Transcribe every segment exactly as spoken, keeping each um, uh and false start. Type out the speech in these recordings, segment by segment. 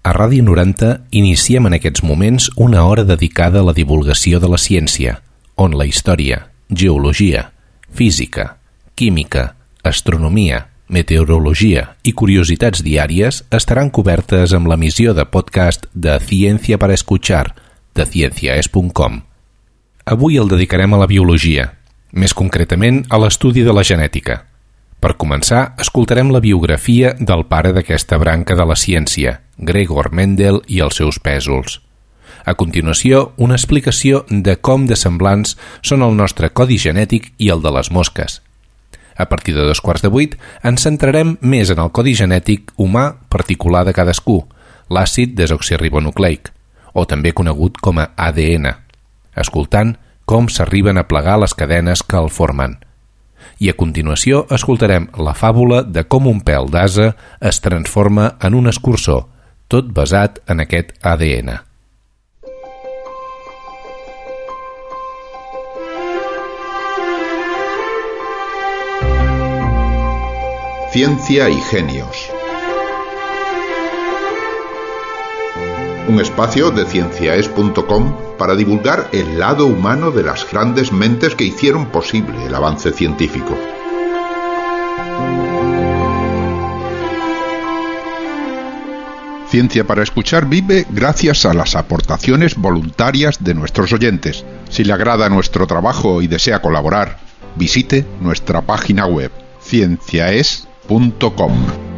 A Ràdio noranta iniciem en aquests moments una hora dedicada a la divulgació de la ciència, on la història, geologia, física, química, astronomia, meteorologia i curiositats diàries estaran cobertes amb l'emissió de podcast de Ciencia para Escuchar, de cienciaes punt com. Avui el dedicarem a la biologia, més concretament a l'estudi de la genètica. Per començar, escoltarem la biografia del pare d'aquesta branca de la ciència, Gregor Mendel i els seus pèsols. A continuació, una explicació de com de semblants són el nostre codi genètic i el de les mosques. A partir de dos quarts de vuit, ens centrarem més en el codi genètic humà particular de cadascú, l'àcid desoxirribonucleic, o també conegut com a A D N, escoltant com s'arriben a plegar les cadenes que el formen. I a continuació escoltarem la fàbula de com un pèl d'ase es transforma en un escurçó, tot basat en aquest A D N. Ciencia y genios. Un espacio de cienciaes punto com para divulgar el lado humano de las grandes mentes que hicieron posible el avance científico. Ciencia para Escuchar vive gracias a las aportaciones voluntarias de nuestros oyentes. Si le agrada nuestro trabajo y desea colaborar, visite nuestra página web cienciaes punto com.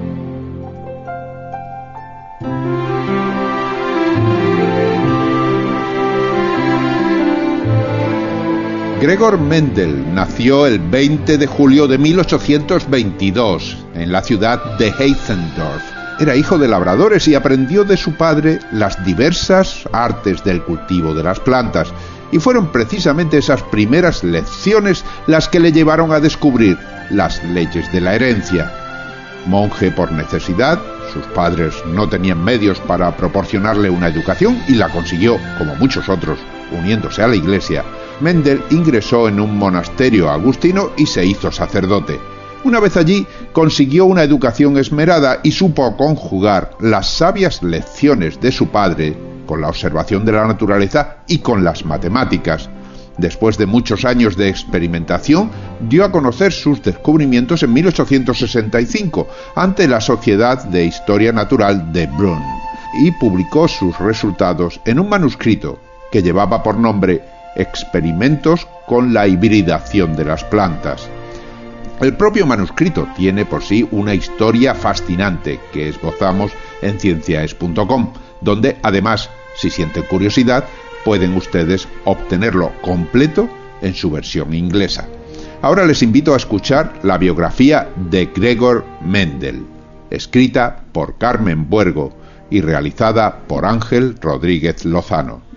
Gregor Mendel nació el veinte de julio de mil ochocientos veintidós en la ciudad de Heizendorf. Era hijo de labradores y aprendió de su padre las diversas artes del cultivo de las plantas, y fueron precisamente esas primeras lecciones las que le llevaron a descubrir las leyes de la herencia. Monje por necesidad, sus padres no tenían medios para proporcionarle una educación y la consiguió, como muchos otros, uniéndose a la iglesia. Mendel ingresó en un monasterio agustino y se hizo sacerdote. Una vez allí, consiguió una educación esmerada y supo conjugar las sabias lecciones de su padre con la observación de la naturaleza y con las matemáticas. Después de muchos años de experimentación, dio a conocer sus descubrimientos en mil ochocientos sesenta y cinco ante la Sociedad de Historia Natural de Brünn y publicó sus resultados en un manuscrito que llevaba por nombre Experimentos con la hibridación de las plantas. El propio manuscrito tiene por sí una historia fascinante que esbozamos en cienciaes punto com, donde además, si sienten curiosidad, pueden ustedes obtenerlo completo en su versión inglesa. Ahora les invito a escuchar la biografía de Gregor Mendel, escrita por Carmen Buergo y realizada por Ángel Rodríguez Lozano.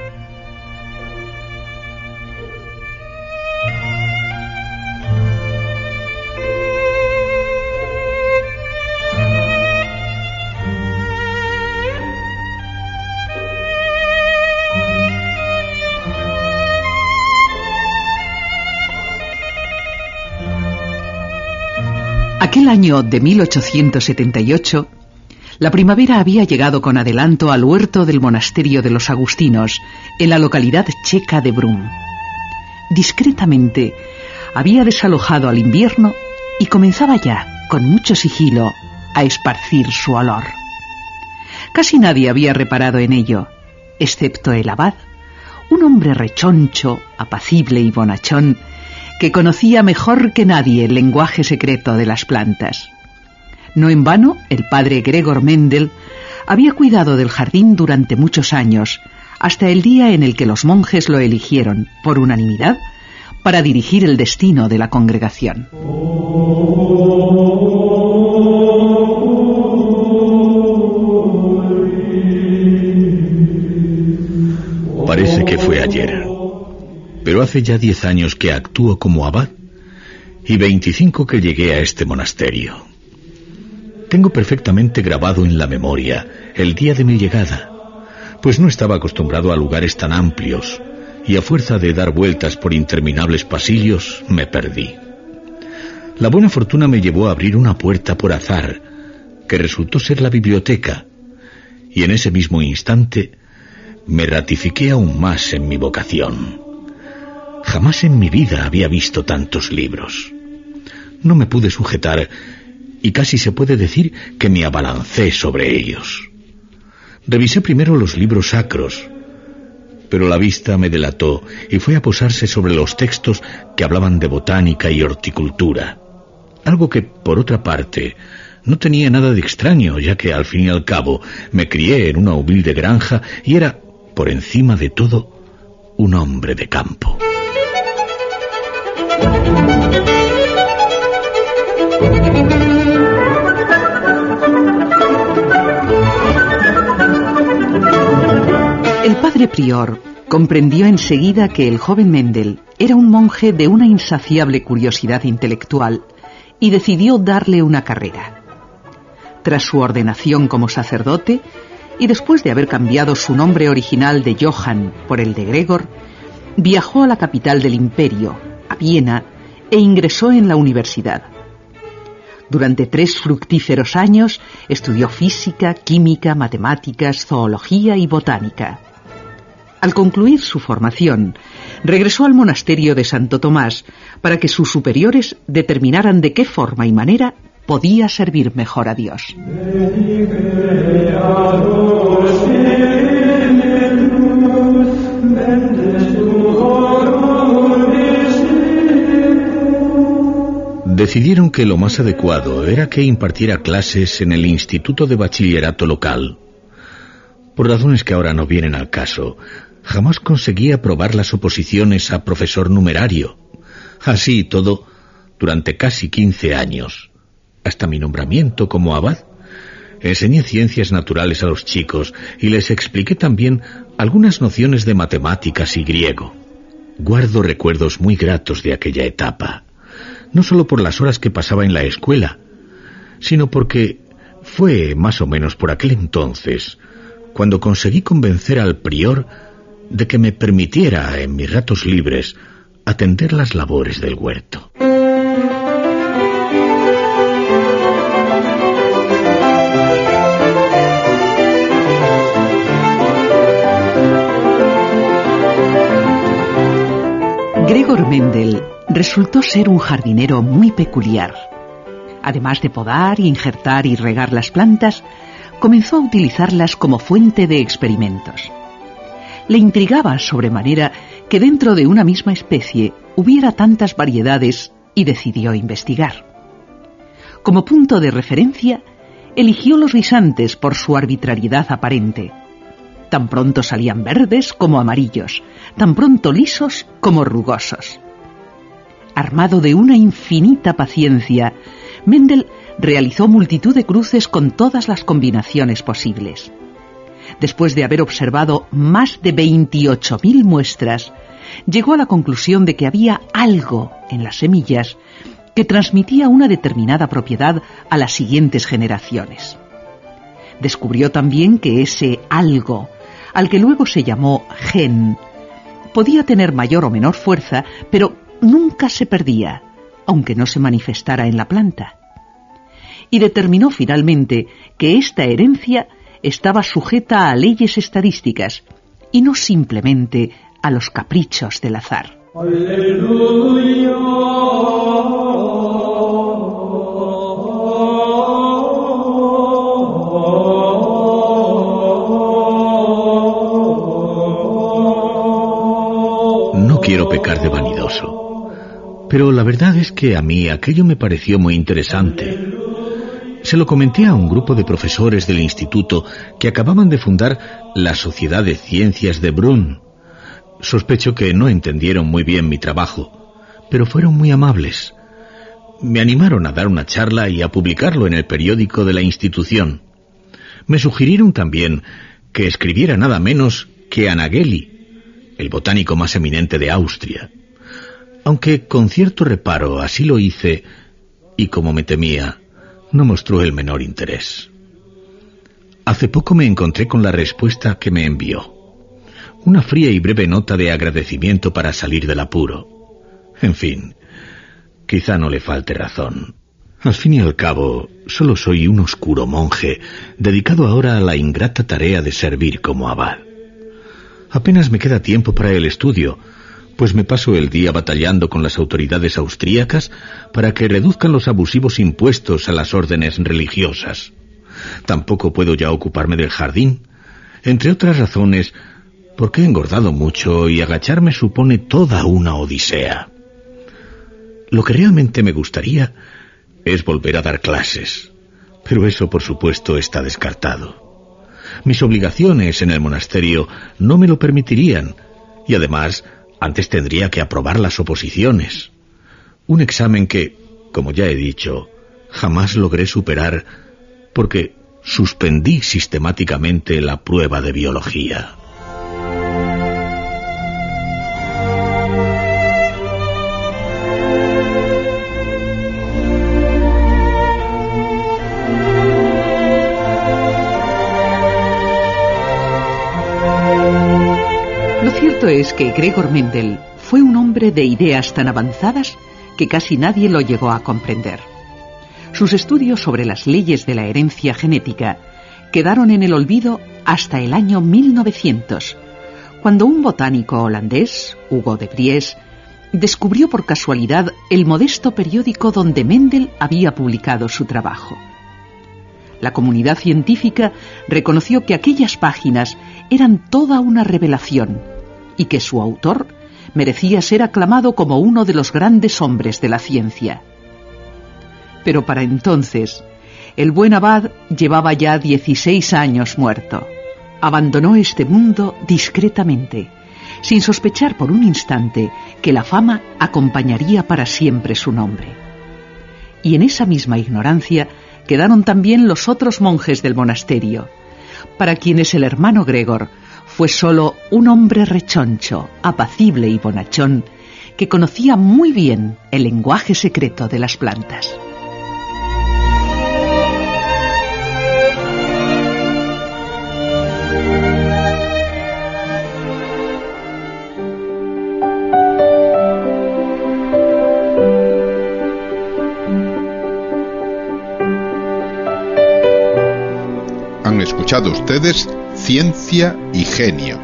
Aquel año de mil ochocientos setenta y ocho, la primavera había llegado con adelanto al huerto del monasterio de los agustinos, en la localidad checa de Brünn. Discretamente había desalojado al invierno y comenzaba ya, con mucho sigilo, a esparcir su olor. Casi nadie había reparado en ello, excepto el abad, un hombre rechoncho, apacible y bonachón, que conocía mejor que nadie el lenguaje secreto de las plantas. No en vano, el padre Gregor Mendel había cuidado del jardín durante muchos años, hasta el día en el que los monjes lo eligieron, por unanimidad, para dirigir el destino de la congregación. Parece que fue ayer, pero hace ya diez años que actúo como abad y veinticinco que llegué a este monasterio. Tengo perfectamente grabado en la memoria el día de mi llegada, pues no estaba acostumbrado a lugares tan amplios y a fuerza de dar vueltas por interminables pasillos me perdí. La buena fortuna me llevó a abrir una puerta por azar, que resultó ser la biblioteca, y en ese mismo instante me ratifiqué aún más en mi vocación. Jamás en mi vida había visto tantos libros. No me pude sujetar y casi se puede decir que me abalancé sobre ellos. Revisé primero los libros sacros, pero la vista me delató y fue a posarse sobre los textos que hablaban de botánica y horticultura. Algo que, por otra parte, no tenía nada de extraño, ya que al fin y al cabo me crié en una humilde granja y era, por encima de todo, un hombre de campo. El padre prior comprendió enseguida que el joven Mendel era un monje de una insaciable curiosidad intelectual y decidió darle una carrera. Tras su ordenación como sacerdote y después de haber cambiado su nombre original de Johann por el de Gregor, viajó a la capital del imperio, a Viena, e ingresó en la universidad. Durante tres fructíferos años estudió física, química, matemáticas, zoología y botánica. Al concluir su formación, regresó al monasterio de Santo Tomás para que sus superiores determinaran de qué forma y manera podía servir mejor a Dios. Decidieron que lo más adecuado era que impartiera clases en el instituto de bachillerato local. Por razones que ahora no vienen al caso, jamás conseguí aprobar las oposiciones a profesor numerario. Así y todo, durante casi quince años, hasta mi nombramiento como abad, enseñé ciencias naturales a los chicos y les expliqué también algunas nociones de matemáticas y griego. Guardo recuerdos muy gratos de aquella etapa, no solo por las horas que pasaba en la escuela, sino porque fue más o menos por aquel entonces cuando conseguí convencer al prior de que me permitiera, en mis ratos libres, atender las labores del huerto. Gregor Mendel resultó ser un jardinero muy peculiar. Además de podar, injertar y regar las plantas, comenzó a utilizarlas como fuente de experimentos. Le intrigaba sobremanera que dentro de una misma especie hubiera tantas variedades y decidió investigar. Como punto de referencia, eligió los guisantes por su arbitrariedad aparente. Tan pronto salían verdes como amarillos, tan pronto lisos como rugosos. Armado de una infinita paciencia, Mendel realizó multitud de cruces con todas las combinaciones posibles. Después de haber observado más de veintiocho mil muestras, llegó a la conclusión de que había algo en las semillas que transmitía una determinada propiedad a las siguientes generaciones. Descubrió también que ese algo, al que luego se llamó gen, podía tener mayor o menor fuerza, pero nunca se perdía, aunque no se manifestara en la planta. Y determinó finalmente que esta herencia estaba sujeta a leyes estadísticas y no simplemente a los caprichos del azar. ¡Aleluya! No quiero pecar de vanidoso, pero la verdad es que a mí aquello me pareció muy interesante. Se lo comenté a un grupo de profesores del instituto que acababan de fundar la Sociedad de Ciencias de Brunn. Sospecho que no entendieron muy bien mi trabajo, pero fueron muy amables. Me animaron a dar una charla y a publicarlo en el periódico de la institución. Me sugirieron también que escribiera nada menos que a Nageli, el botánico más eminente de Austria. Aunque con cierto reparo así lo hice, y como me temía, no mostró el menor interés. Hace poco me encontré con la respuesta que me envió. Una fría y breve nota de agradecimiento para salir del apuro. En fin, quizá no le falte razón. Al fin y al cabo, solo soy un oscuro monje, dedicado ahora a la ingrata tarea de servir como abad. Apenas me queda tiempo para el estudio, pues me paso el día batallando con las autoridades austríacas para que reduzcan los abusivos impuestos a las órdenes religiosas. Tampoco puedo ya ocuparme del jardín, entre otras razones, porque he engordado mucho y agacharme supone toda una odisea. Lo que realmente me gustaría es volver a dar clases, pero eso por supuesto está descartado. Mis obligaciones en el monasterio no me lo permitirían, y además antes tendría que aprobar las oposiciones. Un examen que, como ya he dicho, jamás logré superar porque suspendí sistemáticamente la prueba de biología. Lo cierto es que Gregor Mendel fue un hombre de ideas tan avanzadas que casi nadie lo llegó a comprender. Sus estudios sobre las leyes de la herencia genética quedaron en el olvido hasta el año mil novecientos, cuando un botánico holandés, Hugo de Vries, descubrió por casualidad el modesto periódico donde Mendel había publicado su trabajo. La comunidad científica reconoció que aquellas páginas eran toda una revelación y que su autor merecía ser aclamado como uno de los grandes hombres de la ciencia. Pero para entonces, el buen abad llevaba ya dieciséis años muerto. Abandonó este mundo discretamente, sin sospechar por un instante que la fama acompañaría para siempre su nombre. Y en esa misma ignorancia quedaron también los otros monjes del monasterio, para quienes el hermano Gregor fue solo un hombre rechoncho, apacible y bonachón, que conocía muy bien el lenguaje secreto de las plantas. Han escuchado ustedes Ciencia y Genios.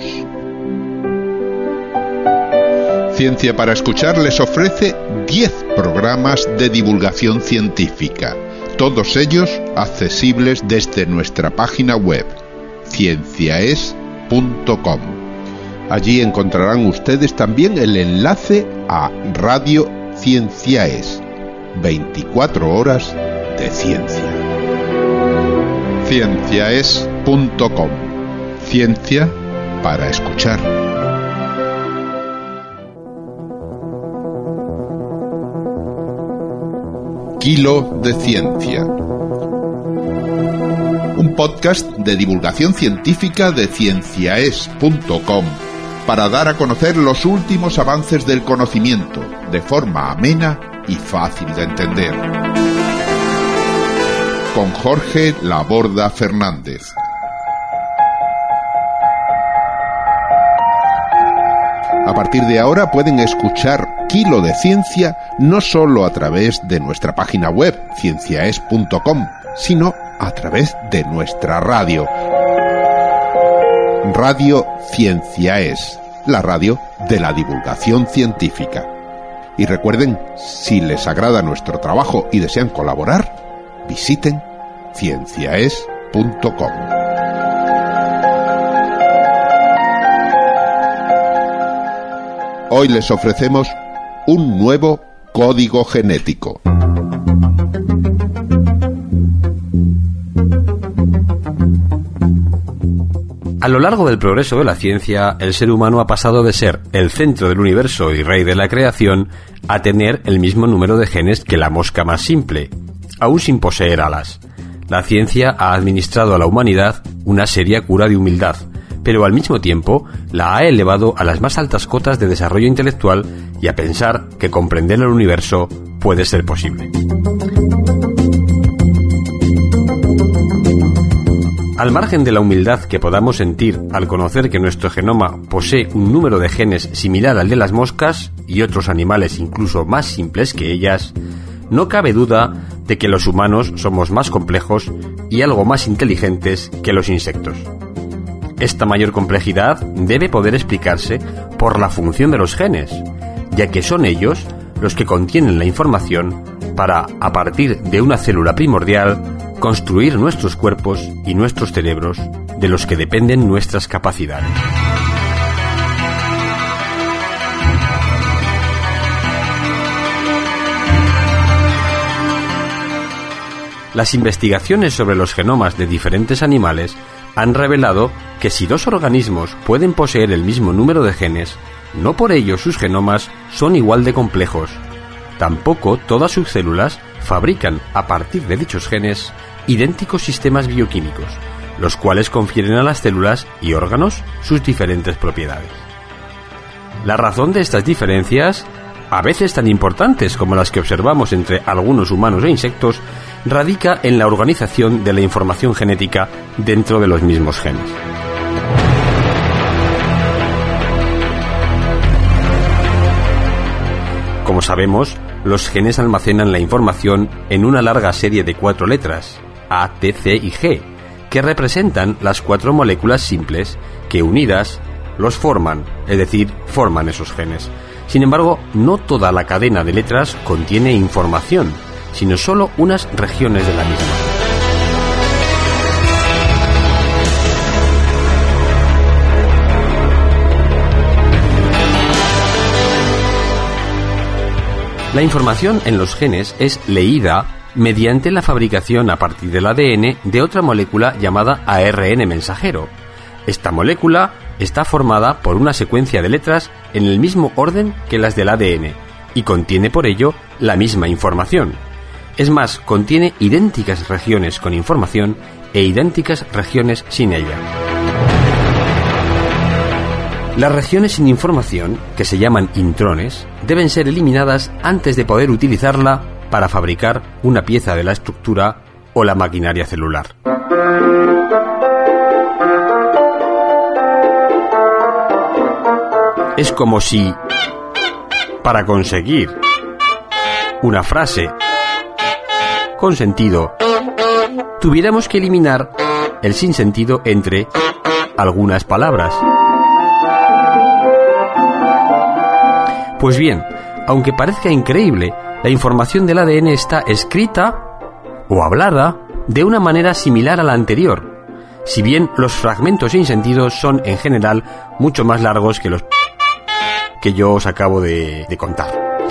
Ciencia para Escuchar les ofrece diez programas de divulgación científica, todos ellos accesibles desde nuestra página web, cienciaes punto com. Allí encontrarán ustedes también el enlace a Radio Cienciaes, veinticuatro horas de ciencia. cienciaes punto com. Ciencia para escuchar. Kilo de Ciencia. Un podcast de divulgación científica de cienciaes punto com para dar a conocer los últimos avances del conocimiento de forma amena y fácil de entender. Con Jorge Laborda Fernández. A partir de ahora pueden escuchar Kilo de Ciencia no solo a través de nuestra página web, cienciaes punto com, sino a través de nuestra radio. Radio Cienciaes, la radio de la divulgación científica. Y recuerden, si les agrada nuestro trabajo y desean colaborar, visiten cienciaes punto com. Hoy les ofrecemos un nuevo código genético. A lo largo del progreso de la ciencia, el ser humano ha pasado de ser el centro del universo y rey de la creación a tener el mismo número de genes que la mosca más simple, aún sin poseer alas. La ciencia ha administrado a la humanidad una seria cura de humildad, pero al mismo tiempo la ha elevado a las más altas cotas de desarrollo intelectual y a pensar que comprender el universo puede ser posible. Al margen de la humildad que podamos sentir al conocer que nuestro genoma posee un número de genes similar al de las moscas y otros animales incluso más simples que ellas, no cabe duda de que los humanos somos más complejos y algo más inteligentes que los insectos. Esta mayor complejidad debe poder explicarse por la función de los genes, ya que son ellos los que contienen la información para, a partir de una célula primordial, construir nuestros cuerpos y nuestros cerebros, de los que dependen nuestras capacidades. Las investigaciones sobre los genomas de diferentes animales han revelado que si dos organismos pueden poseer el mismo número de genes, no por ello sus genomas son igual de complejos. Tampoco todas sus células fabrican, a partir de dichos genes, idénticos sistemas bioquímicos, los cuales confieren a las células y órganos sus diferentes propiedades. La razón de estas diferencias, a veces tan importantes como las que observamos entre algunos humanos e insectos, radica en la organización de la información genética dentro de los mismos genes. Como sabemos, los genes almacenan la información en una larga serie de cuatro letras, A, T, C y G, que representan las cuatro moléculas simples que unidas los forman, es decir, forman esos genes. Sin embargo, no toda la cadena de letras contiene información, sino solo unas regiones de la misma. La información en los genes es leída mediante la fabricación a partir del A D N de otra molécula llamada A R N mensajero. Esta molécula está formada por una secuencia de letras en el mismo orden que las del A D N y contiene por ello la misma información. Es más, contiene idénticas regiones con información e idénticas regiones sin ella. Las regiones sin información, que se llaman intrones, deben ser eliminadas antes de poder utilizarla para fabricar una pieza de la estructura o la maquinaria celular. Es como si, para conseguir una frase con sentido, tuviéramos que eliminar el sinsentido entre algunas palabras. Pues bien, aunque parezca increíble, la información del A D N está escrita o hablada de una manera similar a la anterior, si bien los fragmentos sin sentido son en general mucho más largos que los que yo os acabo de, de contar.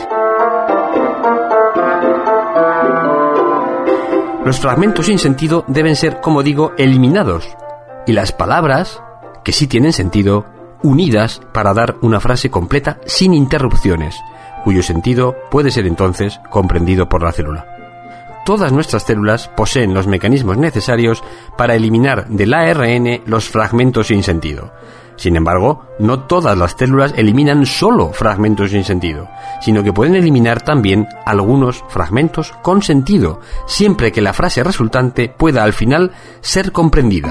Los fragmentos sin sentido deben ser, como digo, eliminados, y las palabras, que sí tienen sentido, unidas para dar una frase completa sin interrupciones, cuyo sentido puede ser entonces comprendido por la célula. Todas nuestras células poseen los mecanismos necesarios para eliminar del A R N los fragmentos sin sentido. Sin embargo, no todas las células eliminan solo fragmentos sin sentido, sino que pueden eliminar también algunos fragmentos con sentido, siempre que la frase resultante pueda al final ser comprendida.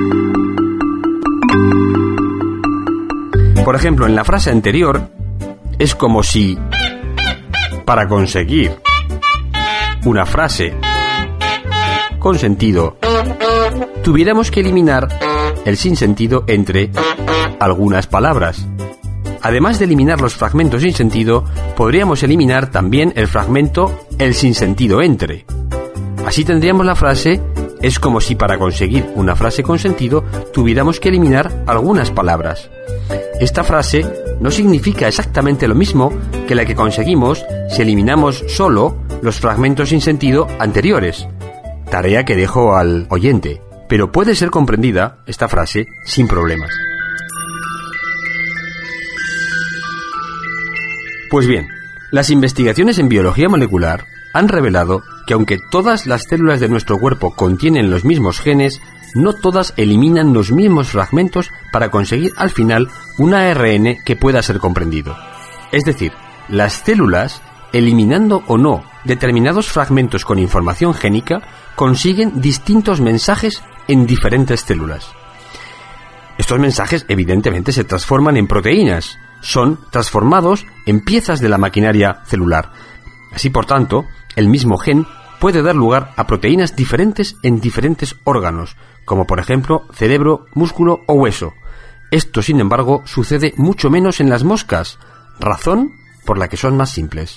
Por ejemplo, en la frase anterior, es como si, para conseguir una frase con sentido, tuviéramos que eliminar el sinsentido entre algunas palabras. Además de eliminar los fragmentos sin sentido, podríamos eliminar también el fragmento el sinsentido entre. Así tendríamos la frase: es como si para conseguir una frase con sentido tuviéramos que eliminar algunas palabras. Esta frase no significa exactamente lo mismo que la que conseguimos si eliminamos solo los fragmentos sin sentido anteriores, tarea que dejo al oyente, pero puede ser comprendida esta frase sin problemas. Pues bien, las investigaciones en biología molecular han revelado que aunque todas las células de nuestro cuerpo contienen los mismos genes, no todas eliminan los mismos fragmentos para conseguir al final un A R N que pueda ser comprendido. Es decir, las células, eliminando o no determinados fragmentos con información génica, consiguen distintos mensajes en diferentes células. Estos mensajes evidentemente se transforman en proteínas, son transformados en piezas de la maquinaria celular. Así, por tanto, el mismo gen puede dar lugar a proteínas diferentes en diferentes órganos, como por ejemplo cerebro, músculo o hueso. Esto, sin embargo, sucede mucho menos en las moscas, razón por la que son más simples.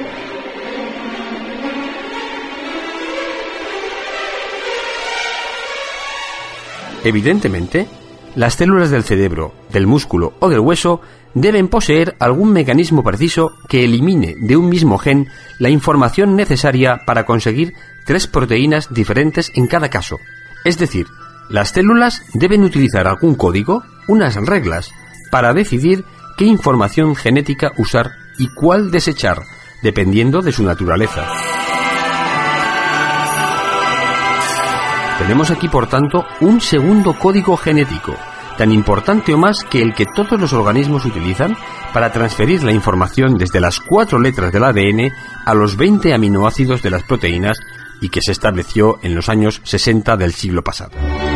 Evidentemente, las células del cerebro, del músculo o del hueso deben poseer algún mecanismo preciso que elimine de un mismo gen la información necesaria para conseguir tres proteínas diferentes en cada caso. Es decir, las células deben utilizar algún código, unas reglas, para decidir qué información genética usar y cuál desechar, dependiendo de su naturaleza. Tenemos aquí, por tanto, un segundo código genético, tan importante o más que el que todos los organismos utilizan para transferir la información desde las cuatro letras del A D N a los veinte aminoácidos de las proteínas y que se estableció en los años sesenta del siglo pasado.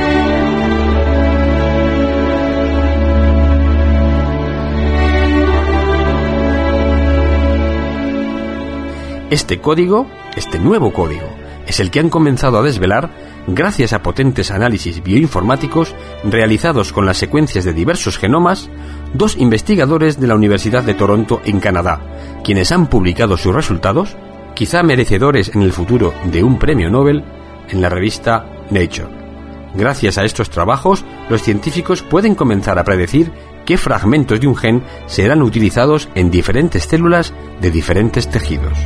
Este código, este nuevo código, es el que han comenzado a desvelar gracias a potentes análisis bioinformáticos realizados con las secuencias de diversos genomas, dos investigadores de la Universidad de Toronto en Canadá, quienes han publicado sus resultados, quizá merecedores en el futuro de un premio Nobel, en la revista Nature. Gracias a estos trabajos, los científicos pueden comenzar a predecir qué fragmentos de un gen serán utilizados en diferentes células de diferentes tejidos.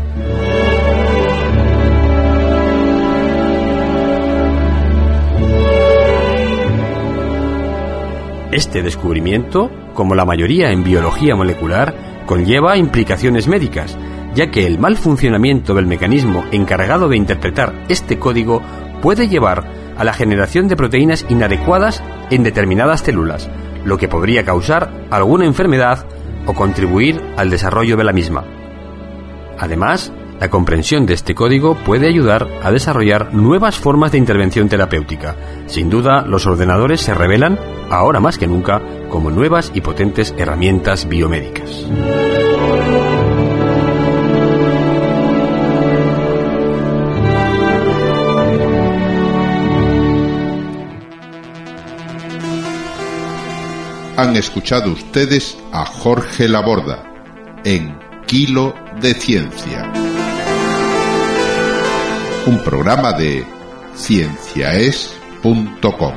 Este descubrimiento, como la mayoría en biología molecular, conlleva implicaciones médicas, ya que el mal funcionamiento del mecanismo encargado de interpretar este código puede llevar a la generación de proteínas inadecuadas en determinadas células, lo que podría causar alguna enfermedad o contribuir al desarrollo de la misma. Además, la comprensión de este código puede ayudar a desarrollar nuevas formas de intervención terapéutica. Sin duda, los ordenadores se revelan, ahora más que nunca, como nuevas y potentes herramientas biomédicas. Han escuchado ustedes a Jorge Laborda en Kilo de Ciencia, un programa de cienciaes punto com.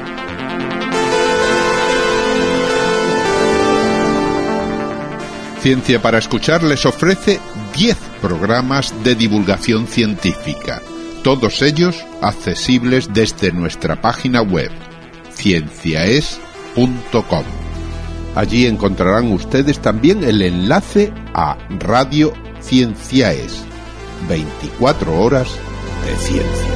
Ciencia para Escuchar les ofrece diez programas de divulgación científica, todos ellos accesibles desde nuestra página web, cienciaes punto com. Allí encontrarán ustedes también el enlace a Radio Cienciaes, veinticuatro horas de ciencia.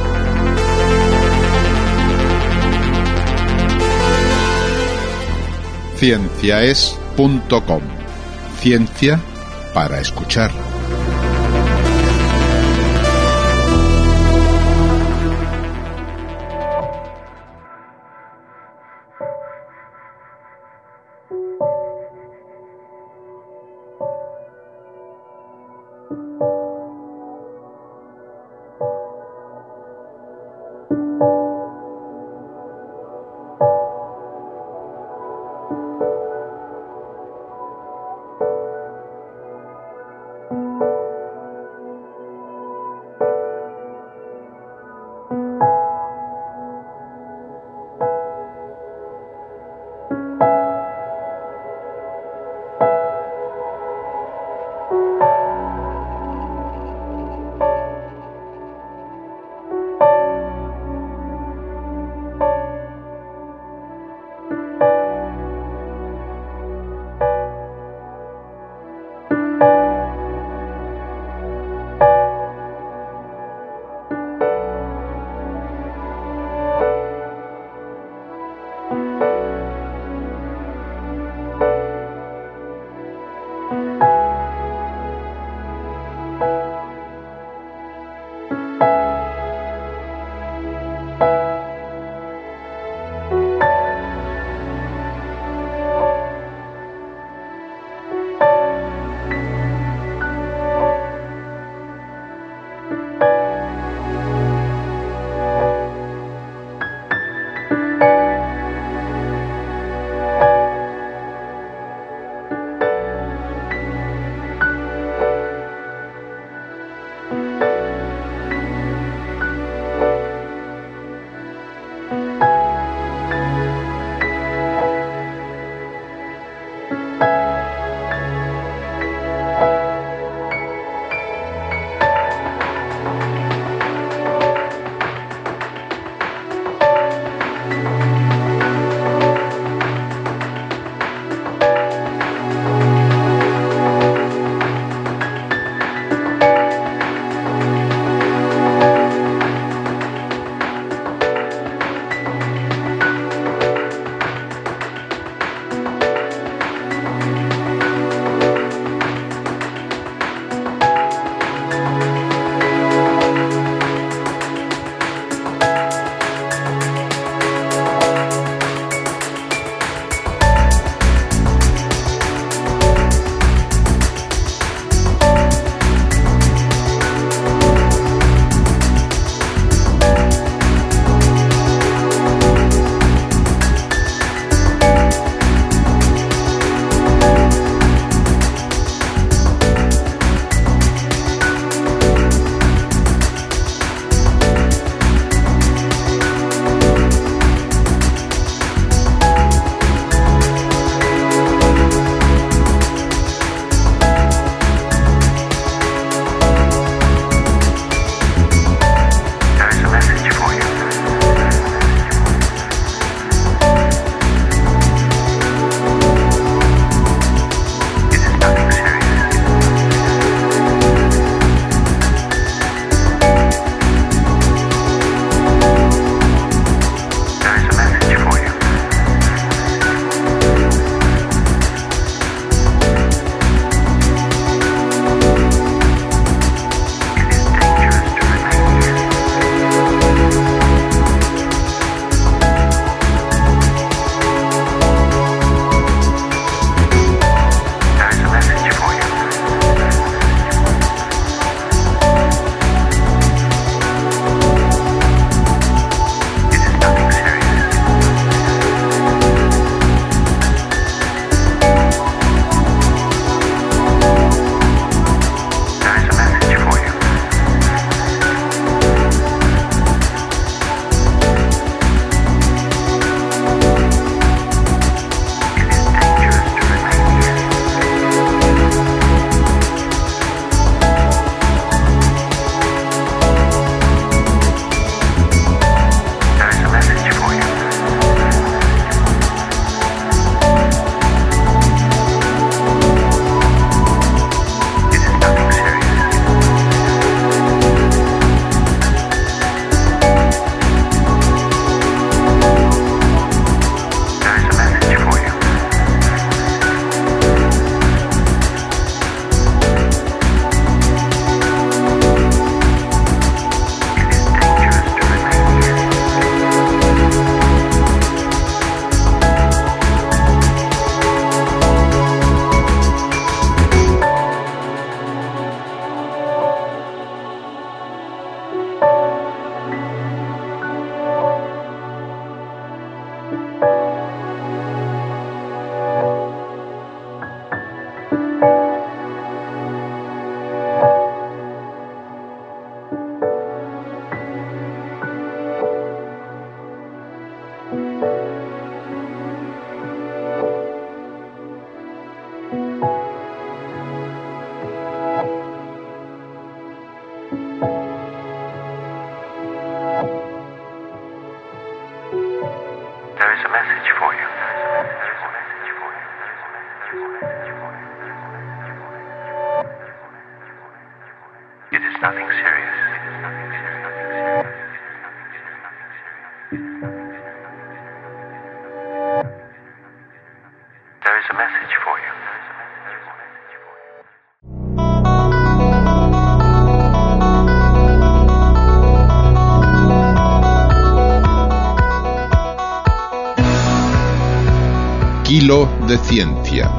cienciaes punto com. Ciencia para escuchar. Thank you. message for you. It is nothing serious. There is a message for you. Kilo de ciencia.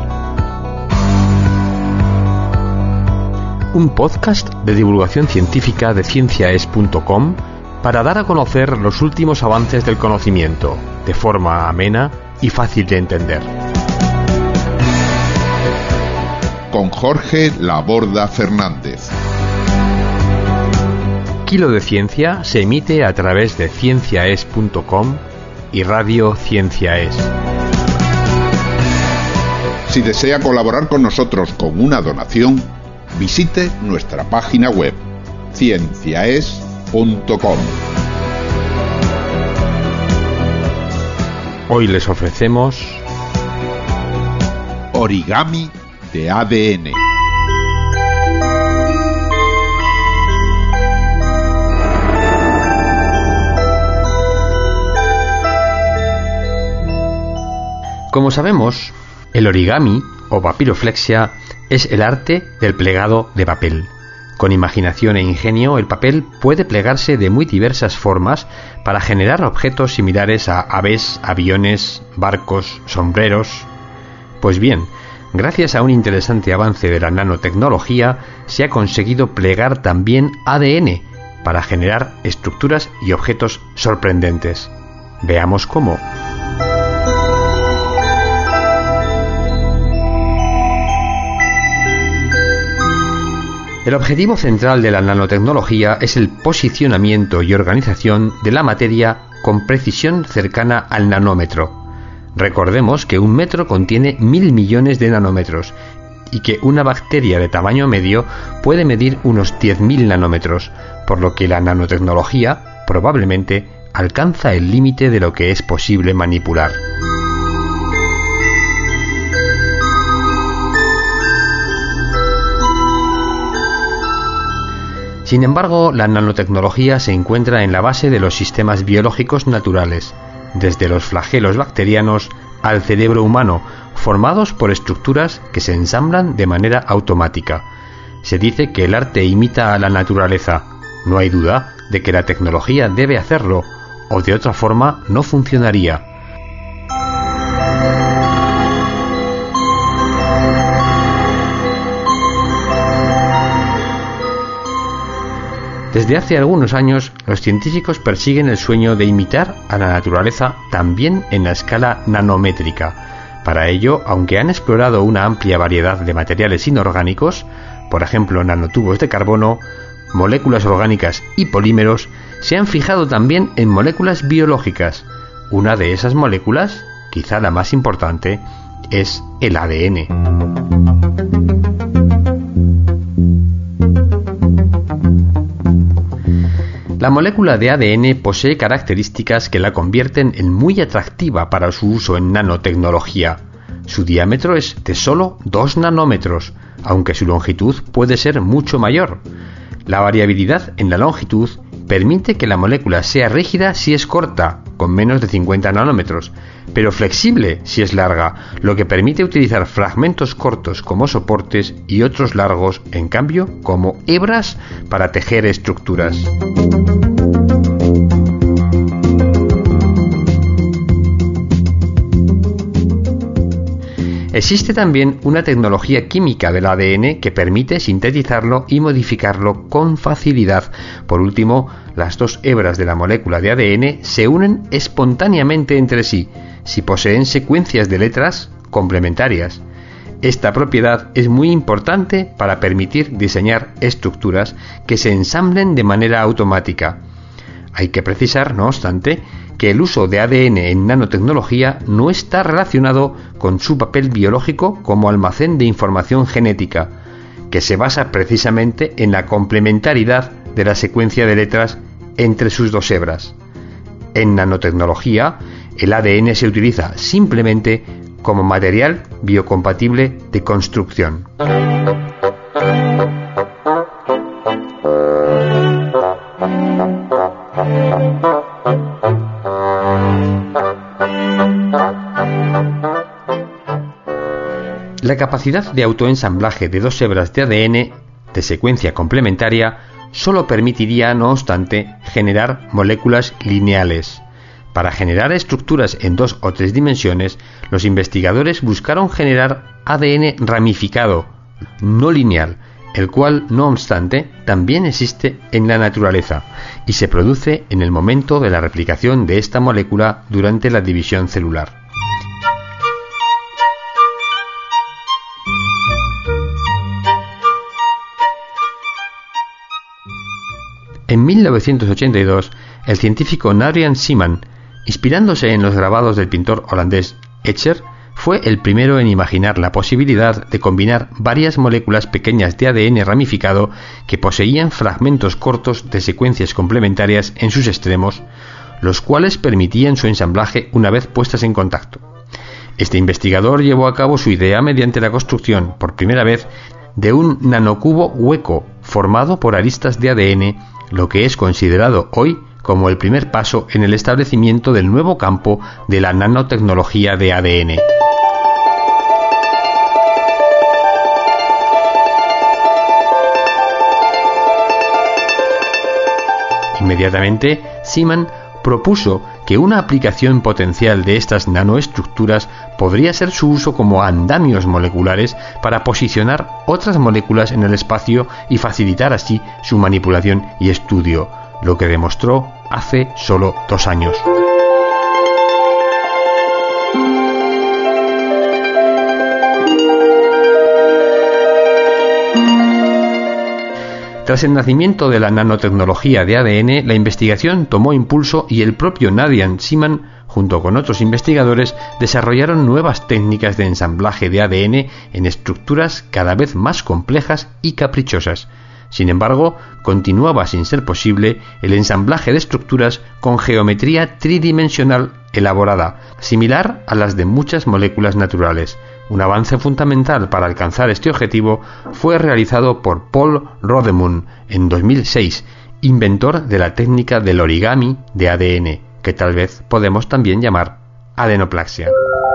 Un podcast de divulgación científica de cienciaes punto com para dar a conocer los últimos avances del conocimiento, de forma amena y fácil de entender. Con Jorge Laborda Fernández. Kilo de Ciencia se emite a través de cienciaes punto com y Radio Cienciaes. Si desea colaborar con nosotros con una donación, visite nuestra página web cienciaes punto com. Hoy les ofrecemos Origami de A D N. Como sabemos, el origami o papiroflexia es el arte del plegado de papel. Con imaginación e ingenio, el papel puede plegarse de muy diversas formas para generar objetos similares a aves, aviones, barcos, sombreros. Pues bien, gracias a un interesante avance de la nanotecnología, se ha conseguido plegar también A D N para generar estructuras y objetos sorprendentes. Veamos cómo. El objetivo central de la nanotecnología es el posicionamiento y organización de la materia con precisión cercana al nanómetro. Recordemos que un metro contiene mil millones de nanómetros y que una bacteria de tamaño medio puede medir unos diez mil nanómetros, por lo que la nanotecnología probablemente alcanza el límite de lo que es posible manipular. Sin embargo, la nanotecnología se encuentra en la base de los sistemas biológicos naturales, desde los flagelos bacterianos al cerebro humano, formados por estructuras que se ensamblan de manera automática. Se dice que el arte imita a la naturaleza. No hay duda de que la tecnología debe hacerlo, o de otra forma no funcionaría. Desde hace algunos años, los científicos persiguen el sueño de imitar a la naturaleza también en la escala nanométrica. Para ello, aunque han explorado una amplia variedad de materiales inorgánicos, por ejemplo nanotubos de carbono, moléculas orgánicas y polímeros, se han fijado también en moléculas biológicas. Una de esas moléculas, quizá la más importante, es el A D N. La molécula de A D N posee características que la convierten en muy atractiva para su uso en nanotecnología. Su diámetro es de solo dos nanómetros, aunque su longitud puede ser mucho mayor. La variabilidad en la longitud permite que la molécula sea rígida si es corta, con menos de cincuenta nanómetros, pero flexible si es larga, lo que permite utilizar fragmentos cortos como soportes y otros largos, en cambio, como hebras para tejer estructuras. Existe también una tecnología química del A D N que permite sintetizarlo y modificarlo con facilidad. Por último, las dos hebras de la molécula de A D N se unen espontáneamente entre sí, si poseen secuencias de letras complementarias. Esta propiedad es muy importante para permitir diseñar estructuras que se ensamblen de manera automática. Hay que precisar, no obstante, que el uso de A D N en nanotecnología no está relacionado con su papel biológico como almacén de información genética, que se basa precisamente en la complementariedad de la secuencia de letras entre sus dos hebras. En nanotecnología, El A D N se utiliza simplemente como material biocompatible de construcción. La capacidad de autoensamblaje de dos hebras de A D N de secuencia complementaria solo permitiría, no obstante, generar moléculas lineales. Para generar estructuras en dos o tres dimensiones, los investigadores buscaron generar A D N ramificado, no lineal, el cual, no obstante, también existe en la naturaleza y se produce en el momento de la replicación de esta molécula durante la división celular. En mil novecientos ochenta y dos, el científico Adrian Simon, inspirándose en los grabados del pintor holandés Escher, fue el primero en imaginar la posibilidad de combinar varias moléculas pequeñas de A D N ramificado que poseían fragmentos cortos de secuencias complementarias en sus extremos, los cuales permitían su ensamblaje una vez puestas en contacto. Este investigador llevó a cabo su idea mediante la construcción, por primera vez, de un nanocubo hueco formado por aristas de A D N, lo que es considerado hoy como el primer paso en el establecimiento del nuevo campo de la nanotecnología de A D N. Inmediatamente, Simon propuso que una aplicación potencial de estas nanoestructuras podría ser su uso como andamios moleculares para posicionar otras moléculas en el espacio y facilitar así su manipulación y estudio, lo que demostró hace solo dos años. Tras el nacimiento de la nanotecnología de A D N, la investigación tomó impulso y el propio Adrian Simon, junto con otros investigadores, desarrollaron nuevas técnicas de ensamblaje de A D N en estructuras cada vez más complejas y caprichosas. Sin embargo, continuaba sin ser posible el ensamblaje de estructuras con geometría tridimensional elaborada, similar a las de muchas moléculas naturales. Un avance fundamental para alcanzar este objetivo fue realizado por Paul Rodemund en dos mil seis, inventor de la técnica del origami de A D N, que tal vez podemos también llamar adenoplasia.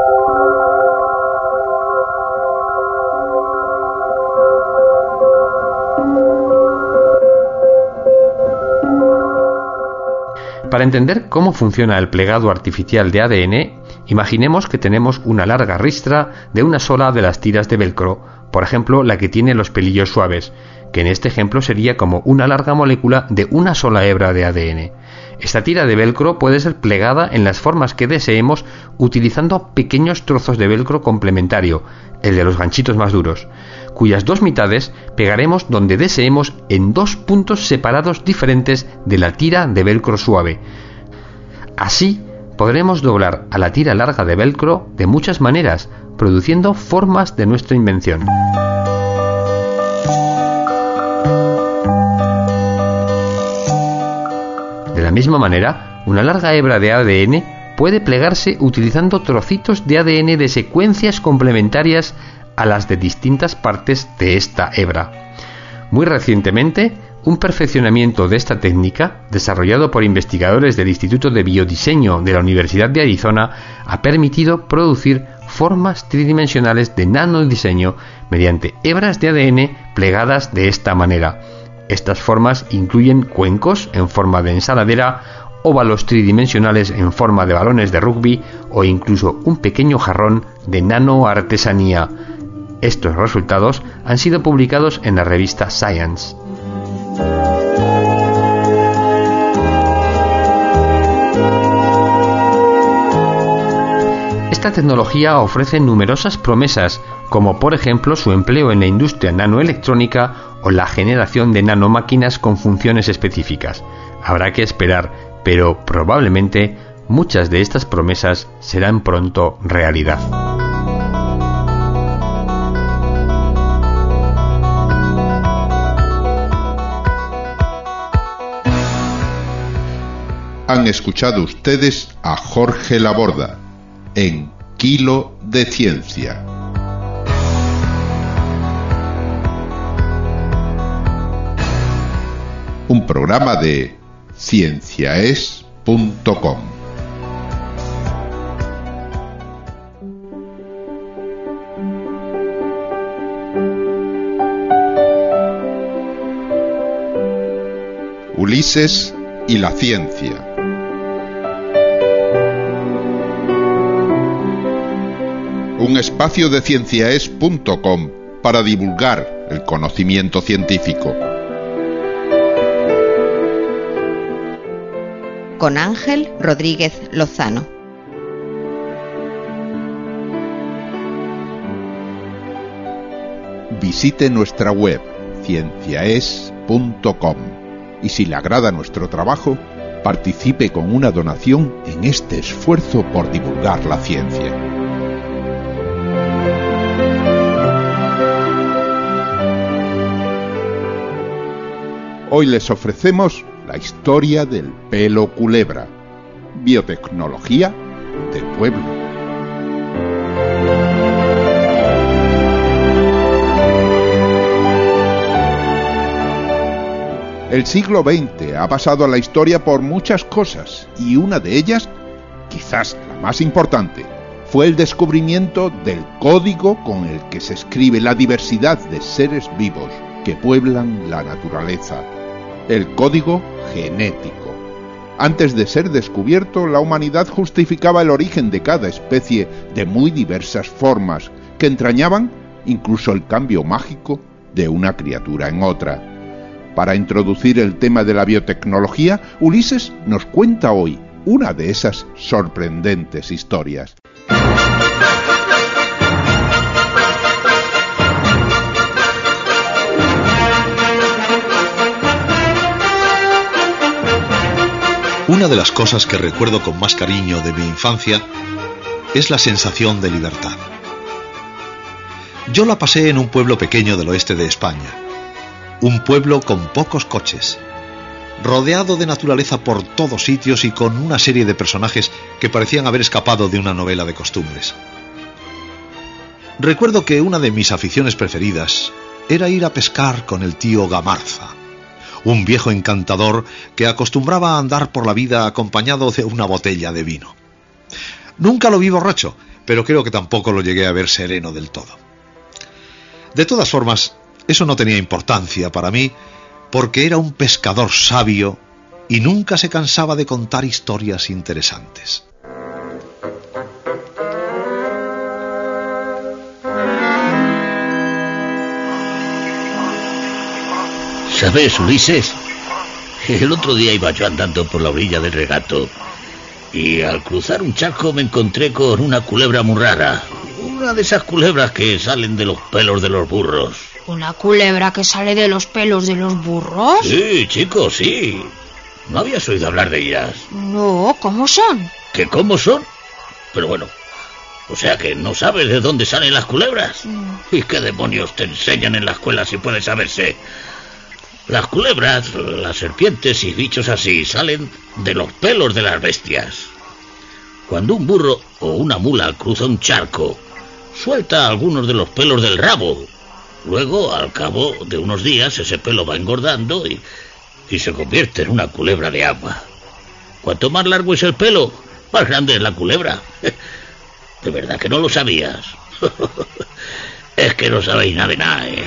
Para entender cómo funciona el plegado artificial de A D N, imaginemos que tenemos una larga ristra de una sola de las tiras de velcro, por ejemplo la que tiene los pelillos suaves, que en este ejemplo sería como una larga molécula de una sola hebra de A D N. Esta tira de velcro puede ser plegada en las formas que deseemos utilizando pequeños trozos de velcro complementario, el de los ganchitos más duros, cuyas dos mitades pegaremos donde deseemos en dos puntos separados diferentes de la tira de velcro suave. Así podremos doblar a la tira larga de velcro de muchas maneras, produciendo formas de nuestra invención. De la misma manera, una larga hebra de A D N puede plegarse utilizando trocitos de A D N de secuencias complementarias a las de distintas partes de esta hebra. Muy recientemente, un perfeccionamiento de esta técnica, desarrollado por investigadores del Instituto de Biodiseño de la Universidad de Arizona, ha permitido producir formas tridimensionales de nanodiseño mediante hebras de A D N plegadas de esta manera. Estas formas incluyen cuencos en forma de ensaladera, óvalos tridimensionales en forma de balones de rugby o incluso un pequeño jarrón de nanoartesanía. Estos resultados han sido publicados en la revista Science. Esta tecnología ofrece numerosas promesas, como por ejemplo su empleo en la industria nanoelectrónica o la generación de nanomáquinas con funciones específicas. Habrá que esperar, pero probablemente muchas de estas promesas serán pronto realidad. Han escuchado ustedes a Jorge Laborda en Kilo de Ciencia. Un programa de cienciaes punto com. Ulises y la ciencia. Un espacio de cienciaes punto com para divulgar el conocimiento científico. Con Ángel Rodríguez Lozano. Visite nuestra web cienciaes punto com y si le agrada nuestro trabajo, participe con una donación en este esfuerzo por divulgar la ciencia. Hoy les ofrecemos la historia del pelo culebra, biotecnología del pueblo. El siglo veinte ha pasado a la historia por muchas cosas y una de ellas, quizás la más importante, fue el descubrimiento del código con el que se escribe la diversidad de seres vivos que pueblan la naturaleza. El código genético. Antes de ser descubierto, la humanidad justificaba el origen de cada especie de muy diversas formas, que entrañaban incluso el cambio mágico de una criatura en otra. Para introducir el tema de la biotecnología, Ulises nos cuenta hoy una de esas sorprendentes historias. Una de las cosas que recuerdo con más cariño de mi infancia es la sensación de libertad. Yo la pasé en un pueblo pequeño del oeste de España, un pueblo con pocos coches, rodeado de naturaleza por todos sitios y con una serie de personajes que parecían haber escapado de una novela de costumbres. Recuerdo que una de mis aficiones preferidas era ir a pescar con el tío Gamarza, un viejo encantador que acostumbraba a andar por la vida acompañado de una botella de vino. Nunca lo vi borracho, pero creo que tampoco lo llegué a ver sereno del todo. De todas formas, eso no tenía importancia para mí, porque era un pescador sabio y nunca se cansaba de contar historias interesantes. ¿Sabes, Ulises? El otro día iba yo andando por la orilla del regato y al cruzar un charco me encontré con una culebra muy rara. Una de esas culebras que salen de los pelos de los burros. ¿Una culebra que sale de los pelos de los burros? Sí, chicos, sí. ¿No habías oído hablar de ellas? No, ¿cómo son? ¿Que cómo son? Pero bueno, o sea que no sabes de dónde salen las culebras. Mm. ¿Y qué demonios te enseñan en la escuela si puede saberse? Las culebras, las serpientes y bichos así salen de los pelos de las bestias. Cuando un burro o una mula cruza un charco, suelta algunos de los pelos del rabo. Luego, al cabo de unos días, ese pelo va engordando y, y se convierte en una culebra de agua. Cuanto más largo es el pelo, más grande es la culebra. ¿De verdad que no lo sabías? Es que no sabéis nada de nada, ¿eh?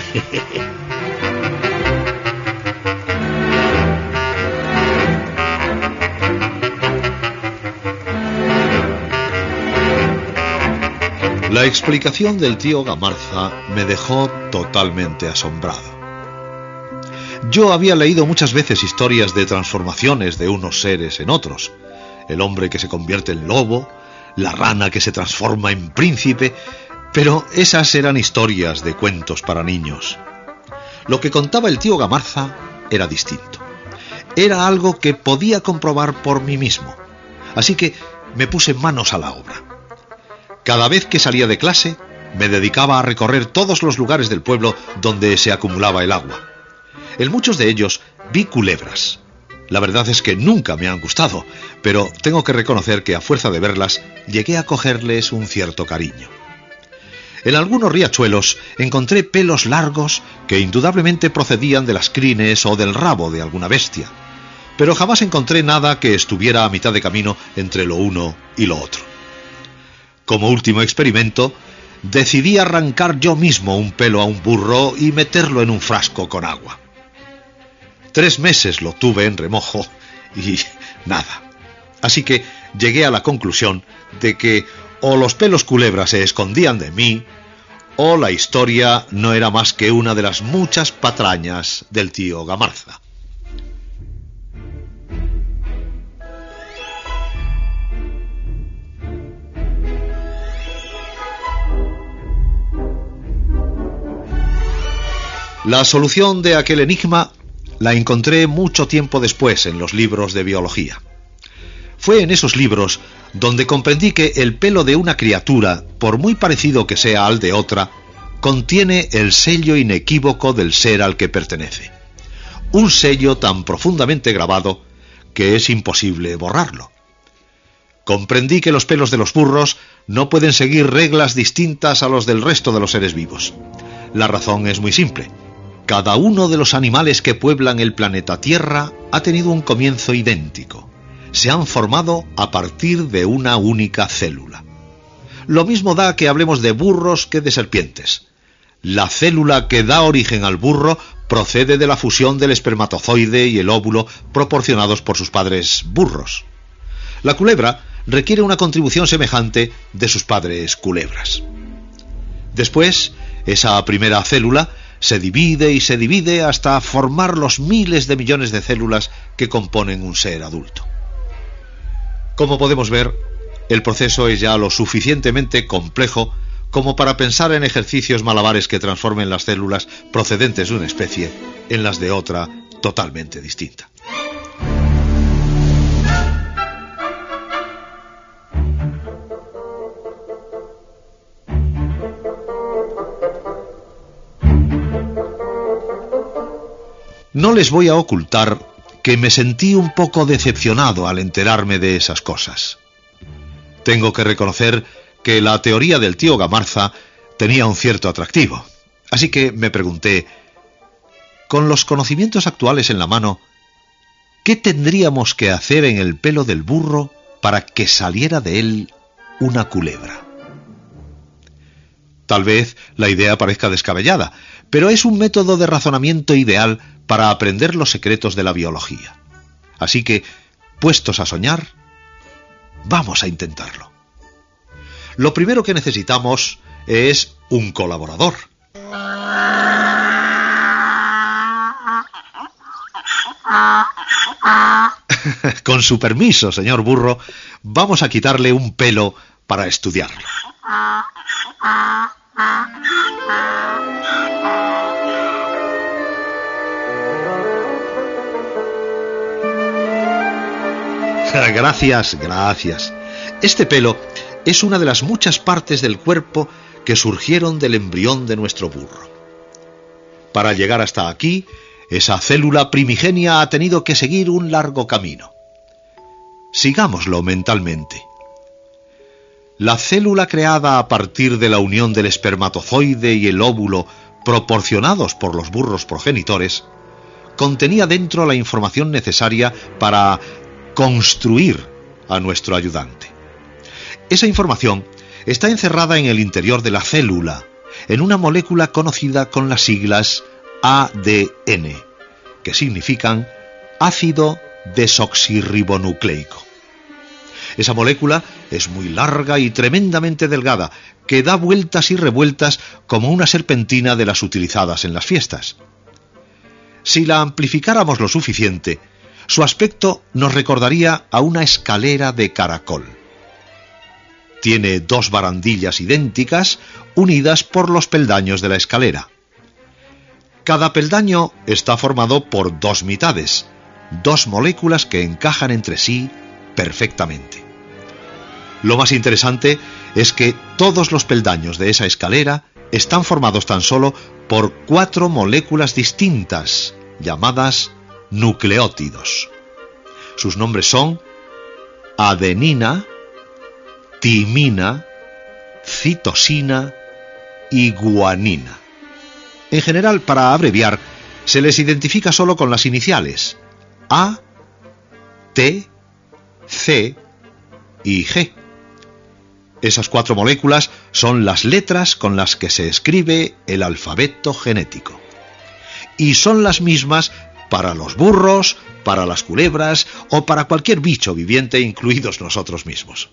La explicación del tío Gamarza me dejó totalmente asombrado. Yo había leído muchas veces historias de transformaciones de unos seres en otros. El hombre que se convierte en lobo, la rana que se transforma en príncipe, pero esas eran historias de cuentos para niños. Lo que contaba el tío Gamarza era distinto. Era algo que podía comprobar por mí mismo. Así que me puse manos a la obra. Cada vez que salía de clase, me dedicaba a recorrer todos los lugares del pueblo donde se acumulaba el agua. En muchos de ellos vi culebras, La verdad es que nunca me han gustado, pero tengo que reconocer que a fuerza de verlas llegué a cogerles un cierto cariño. En algunos riachuelos encontré pelos largos que indudablemente procedían de las crines o del rabo de alguna bestia, pero jamás encontré nada que estuviera a mitad de camino entre lo uno y lo otro. Como último experimento, decidí arrancar yo mismo un pelo a un burro y meterlo en un frasco con agua. Tres meses lo tuve en remojo y nada. Así que llegué a la conclusión de que o los pelos culebra se escondían de mí, o la historia no era más que una de las muchas patrañas del tío Gamarza. La solución de aquel enigma la encontré mucho tiempo después en los libros de biología. Fue en esos libros donde comprendí que el pelo de una criatura, por muy parecido que sea al de otra, contiene el sello inequívoco del ser al que pertenece. Un sello tan profundamente grabado que es imposible borrarlo. Comprendí que los pelos de los burros no pueden seguir reglas distintas a los del resto de los seres vivos. La razón es muy simple. Cada uno de los animales que pueblan el planeta Tierra ha tenido un comienzo idéntico. Se han formado a partir de una única célula. Lo mismo da que hablemos de burros que de serpientes. La célula que da origen al burro procede de la fusión del espermatozoide y el óvulo proporcionados por sus padres burros. La culebra requiere una contribución semejante de sus padres culebras. Después, esa primera célula se divide y se divide hasta formar los miles de millones de células que componen un ser adulto. Como podemos ver, el proceso es ya lo suficientemente complejo como para pensar en ejercicios malabares que transformen las células procedentes de una especie en las de otra totalmente distinta. No les voy a ocultar que me sentí un poco decepcionado al enterarme de esas cosas. Tengo que reconocer que la teoría del tío Gamarza tenía un cierto atractivo. Así que me pregunté, con los conocimientos actuales en la mano, ¿qué tendríamos que hacer en el pelo del burro para que saliera de él una culebra? Tal vez la idea parezca descabellada, pero es un método de razonamiento ideal para aprender los secretos de la biología. Así que, puestos a soñar, vamos a intentarlo. Lo primero que necesitamos es un colaborador. Con su permiso, señor burro, vamos a quitarle un pelo para estudiarlo. Gracias, gracias. Este pelo es una de las muchas partes del cuerpo que surgieron del embrión de nuestro burro. Para llegar hasta aquí, esa célula primigenia ha tenido que seguir un largo camino. Sigámoslo mentalmente. La célula creada a partir de la unión del espermatozoide y el óvulo proporcionados por los burros progenitores contenía dentro la información necesaria para construir a nuestro ayudante. Esa información está encerrada en el interior de la célula, en una molécula conocida con las siglas A D N, que significan ácido desoxirribonucleico. Esa molécula es muy larga y tremendamente delgada, que da vueltas y revueltas como una serpentina de las utilizadas en las fiestas. Si la amplificáramos lo suficiente, su aspecto nos recordaría a una escalera de caracol. Tiene dos barandillas idénticas unidas por los peldaños de la escalera. Cada peldaño está formado por dos mitades, dos moléculas que encajan entre sí perfectamente. Lo más interesante es que todos los peldaños de esa escalera están formados tan solo por cuatro moléculas distintas, llamadas nucleótidos. Sus nombres son adenina, timina, citosina y guanina. En general, para abreviar, se les identifica solo con las iniciales A, T, C y G. Esas cuatro moléculas son las letras con las que se escribe el alfabeto genético. Y son las mismas para los burros, para las culebras o para cualquier bicho viviente, incluidos nosotros mismos.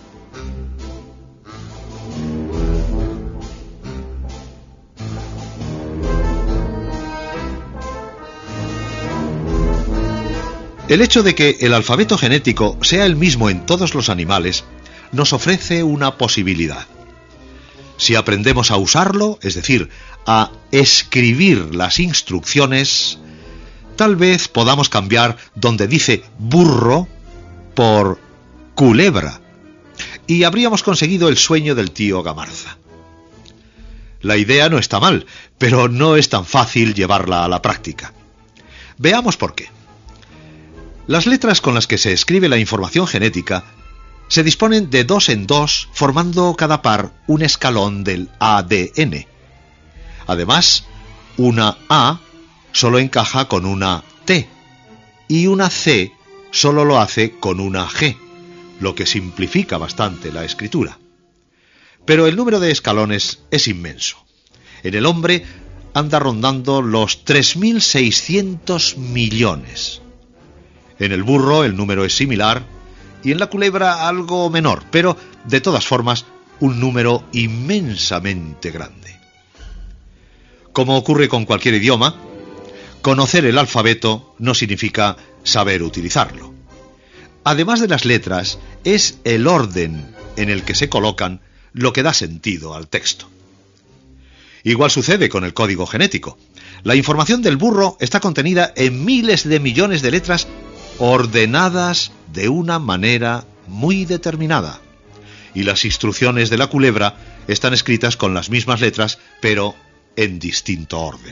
El hecho de que el alfabeto genético sea el mismo en todos los animales nos ofrece una posibilidad. Si aprendemos a usarlo, es decir, a escribir las instrucciones, tal vez podamos cambiar donde dice burro por culebra, y habríamos conseguido el sueño del tío Gamarza. La idea no está mal, pero no es tan fácil llevarla a la práctica. Veamos por qué. Las letras con las que se escribe la información genética se disponen de dos en dos, formando cada par un escalón del A D N. Además, una A solo encaja con una T y una C solo lo hace con una G, lo que simplifica bastante la escritura. Pero el número de escalones es inmenso. En el hombre anda rondando los tres mil seiscientos millones. En el burro el número es similar y en la culebra algo menor, pero de todas formas un número inmensamente grande. Como ocurre con cualquier idioma, conocer el alfabeto no significa saber utilizarlo. Además de las letras, es el orden en el que se colocan lo que da sentido al texto. Igual sucede con el código genético. La información del burro está contenida en miles de millones de letras ordenadas de una manera muy determinada. Y las instrucciones de la culebra están escritas con las mismas letras, pero en distinto orden.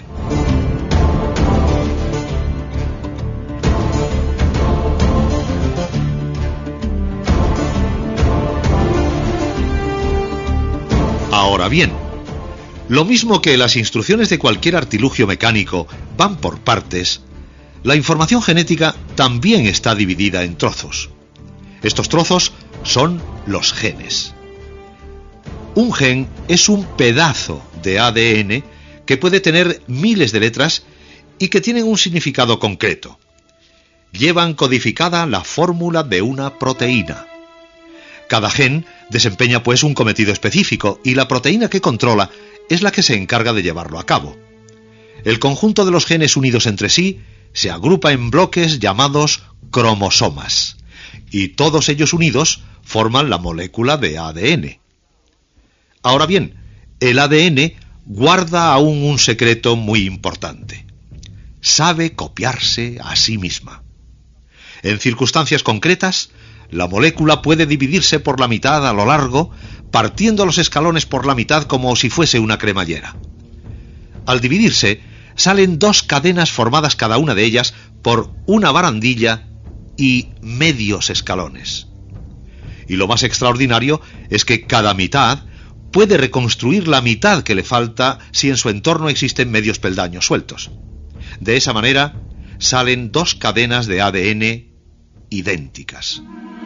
Ahora bien, lo mismo que las instrucciones de cualquier artilugio mecánico van por partes, la información genética también está dividida en trozos. Estos trozos son los genes. Un gen es un pedazo de A D N que puede tener miles de letras y que tienen un significado concreto. Llevan codificada la fórmula de una proteína. Cada gen desempeña pues un cometido específico y la proteína que controla es la que se encarga de llevarlo a cabo. El conjunto de los genes unidos entre sí se agrupa en bloques llamados cromosomas, y todos ellos unidos forman la molécula de A D N. Ahora bien, el A D N guarda aún un secreto muy importante. Sabe copiarse a sí misma. En circunstancias concretas, la molécula puede dividirse por la mitad a lo largo, partiendo los escalones por la mitad como si fuese una cremallera. Al dividirse, salen dos cadenas formadas cada una de ellas por una barandilla y medios escalones. Y lo más extraordinario es que cada mitad puede reconstruir la mitad que le falta si en su entorno existen medios peldaños sueltos. De esa manera, salen dos cadenas de A D N idénticas.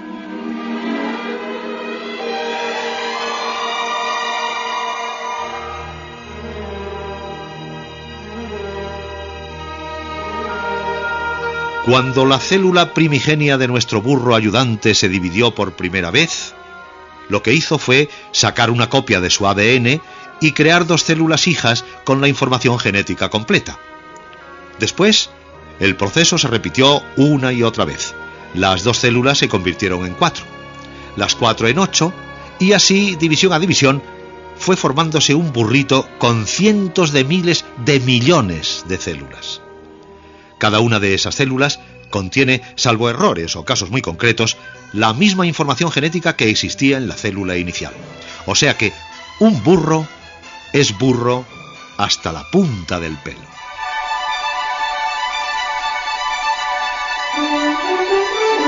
Cuando la célula primigenia de nuestro burro ayudante se dividió por primera vez, lo que hizo fue sacar una copia de su A D N y crear dos células hijas con la información genética completa. Después, el proceso se repitió una y otra vez. Las dos células se convirtieron en cuatro, las cuatro en ocho, y así, división a división, fue formándose un burrito con cientos de miles de millones de células. Cada una de esas células contiene, salvo errores o casos muy concretos, la misma información genética que existía en la célula inicial. O sea que un burro es burro hasta la punta del pelo.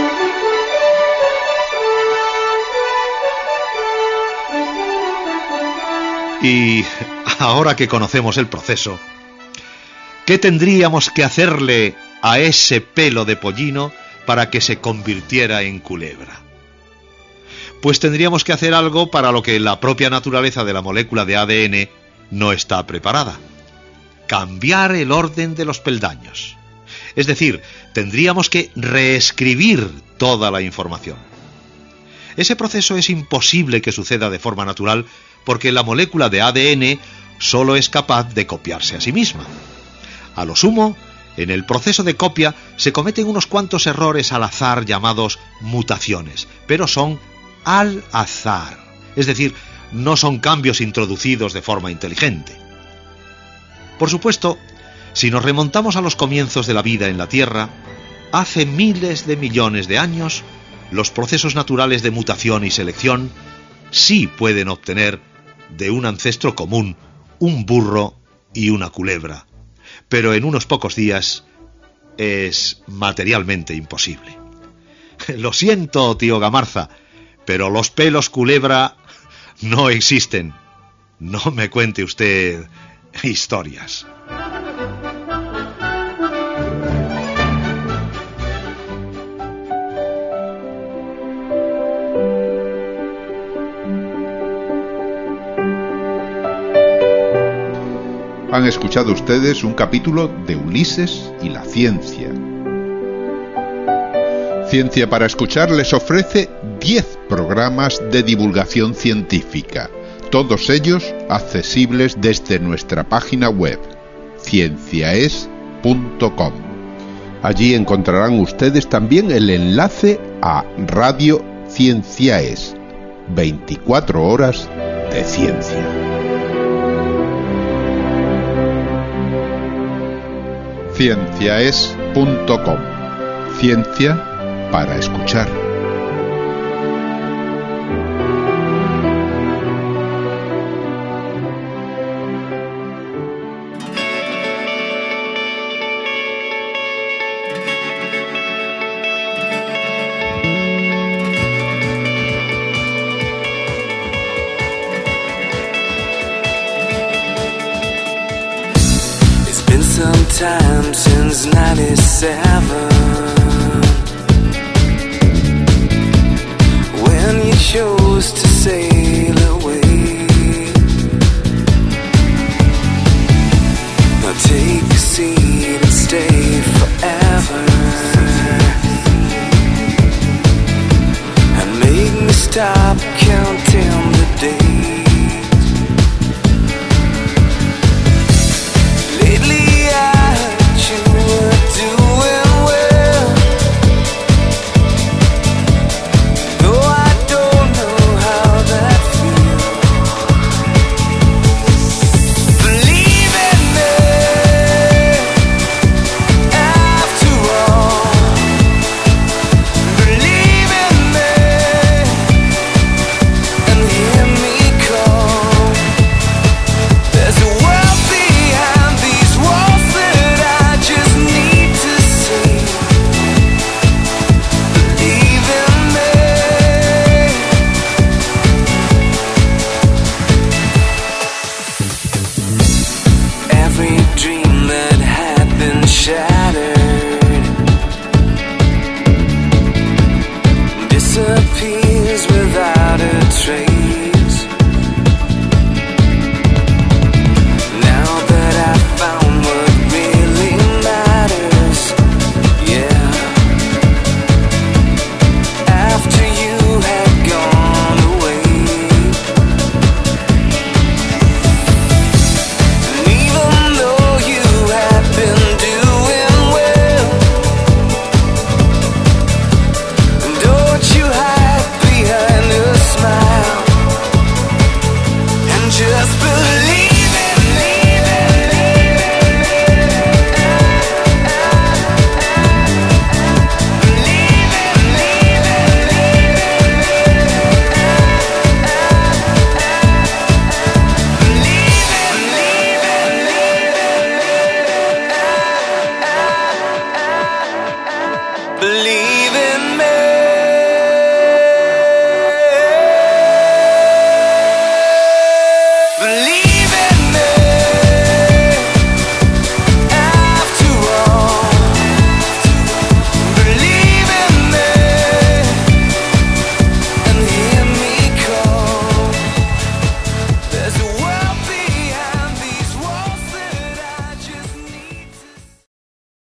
Y ahora que conocemos el proceso, ¿qué tendríamos que hacerle a ese pelo de pollino para que se convirtiera en culebra? Pues tendríamos que hacer algo para lo que la propia naturaleza de la molécula de A D N no está preparada: cambiar el orden de los peldaños. Es decir, tendríamos que reescribir toda la información. Ese proceso es imposible que suceda de forma natural porque la molécula de A D N solo es capaz de copiarse a sí misma. A lo sumo, en el proceso de copia se cometen unos cuantos errores al azar llamados mutaciones, pero son al azar, es decir, no son cambios introducidos de forma inteligente. Por supuesto, si nos remontamos a los comienzos de la vida en la Tierra, hace miles de millones de años, los procesos naturales de mutación y selección sí pueden obtener de un ancestro común un burro y una culebra, pero en unos pocos días es materialmente imposible. Lo siento, tío Gamarza, pero los pelos culebra no existen. No me cuente usted historias. Han escuchado ustedes un capítulo de Ulises y la ciencia. Ciencia para Escuchar les ofrece diez programas de divulgación científica, todos ellos accesibles desde nuestra página web, cienciaes punto com. Allí encontrarán ustedes también el enlace a Radio Cienciaes, veinticuatro horas de ciencia. cienciaes punto com. Ciencia para escuchar. Time since ninety-seven, when you chose to sail away.